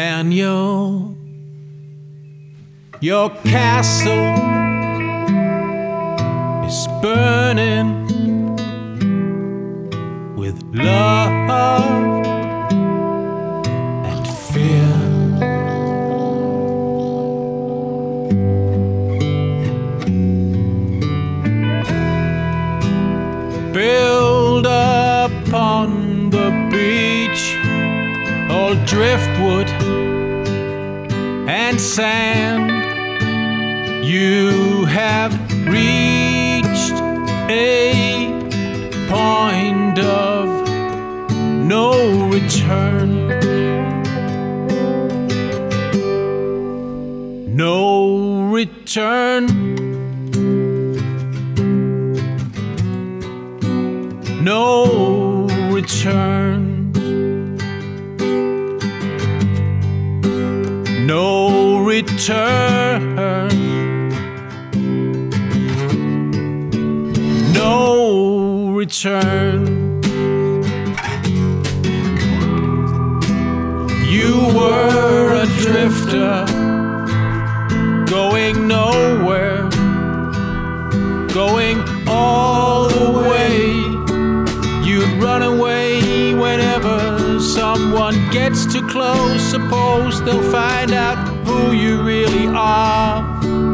Daniel, your castle is burning with love and fear. Build upon the beach all driftwood and sand. You have reached a point of no return. No return. No return. No return. No return. You were a drifter, going nowhere, going all the way. You'd run away whenever someone gets too close. Suppose they'll find out who you really are.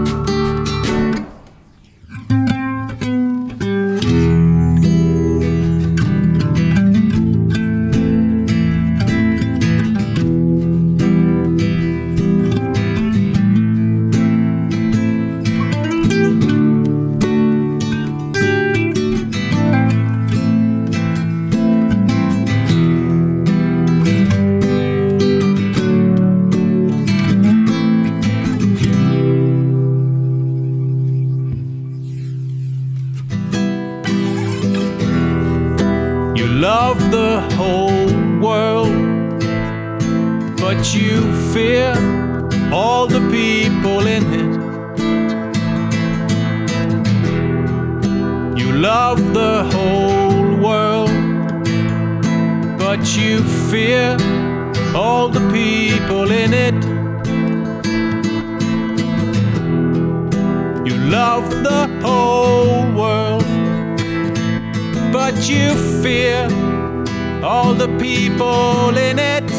Love the whole world, but you fear all the people in it. You love the whole world, but you fear all the people in it. You love the whole world, but you fear all the people in it.